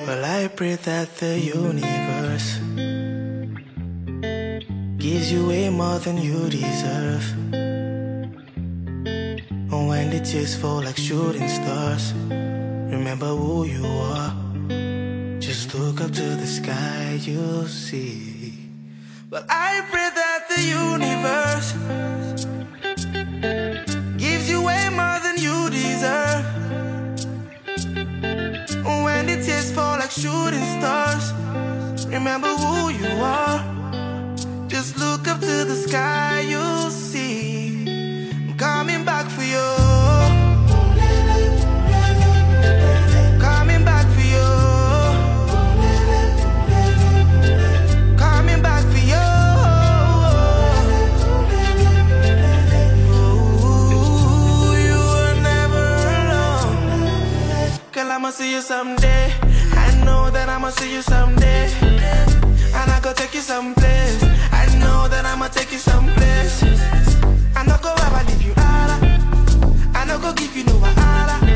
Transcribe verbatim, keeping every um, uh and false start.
Well, I pray that the universe gives you way more than you deserve. And when the tears fall like shooting stars, remember who you are. Just look up to the sky, you'll see. Well, I pray that the universe gives you way more than you deserve. When the tears fall like shooting stars, remember who you are. Just look up to the sky, you'll see. I'm coming back for you. Coming back for you. Coming back for you. Ooh, you were never alone. Girl, I'ma see you someday. I know that I'ma see you someday. And I go take you someplace. I know that I'ma take you someplace. I no go ever leave you, ala. I no go give you no ala.